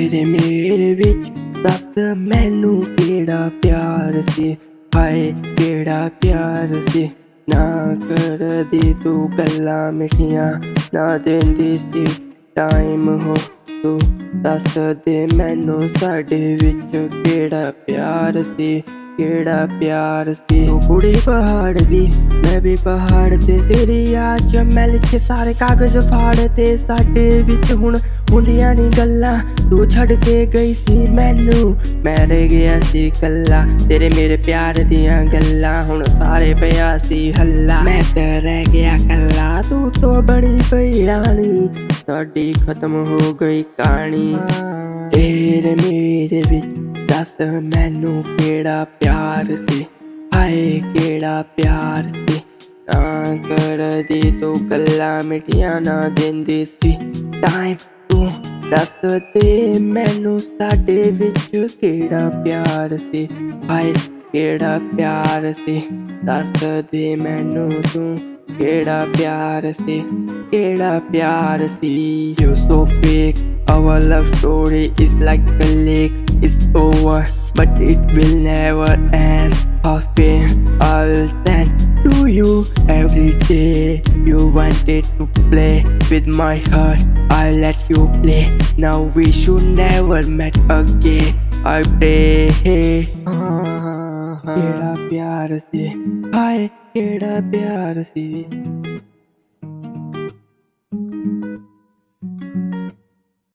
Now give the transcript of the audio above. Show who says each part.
Speaker 1: तेरे मेरे विच दस मैनू केड़ा प्यार सी, हाय केड़ा प्यार सी। ना करदी तू गल्लां मिठियां, ना देंदी सी टाइम हो तू। दस दे मैनू साडे विच केड़ा प्यार सी, केड़ा प्यार सी। तू कुड़ी पहाड़ दी मैं भी पहाड़ ते, तेरी याद च मैं लिखे सारे कागज फाड़ ते। साडे विच हुण हुंदियां नी गल्लां, तू छड़ के गई सी मैनू, मैं रह गया सी कल्ला। तेरे मेरे प्यार दियां गल्लां हुण सारे पिया सी हल्ला। मैं ते रह गया कल्ला, तू तो बड़ी पई रानी, साडी खत्म हो गई कहानी। तेरे मेरे विच दस मैनू केड़ा प्यार सी, हाय केड़ा प्यार सी। ना करदी तू गल्लां मिठियां, ना देंदी सी टाइम तू। दस दे मैनू साडे विच केड़ा प्यार सी, हाय केड़ा प्यार सी। दस दे मैनू तू केड़ा प्यार सी, केड़ा प्यार सी। You so fake, our love story is like a lake. It's over, but it will never end. How pain I will send to you every day. You wanted to play with my heart, I let you play. Now we should never meet again, I pray. केड़ा प्यार सी, हाय केड़ा प्यार सी।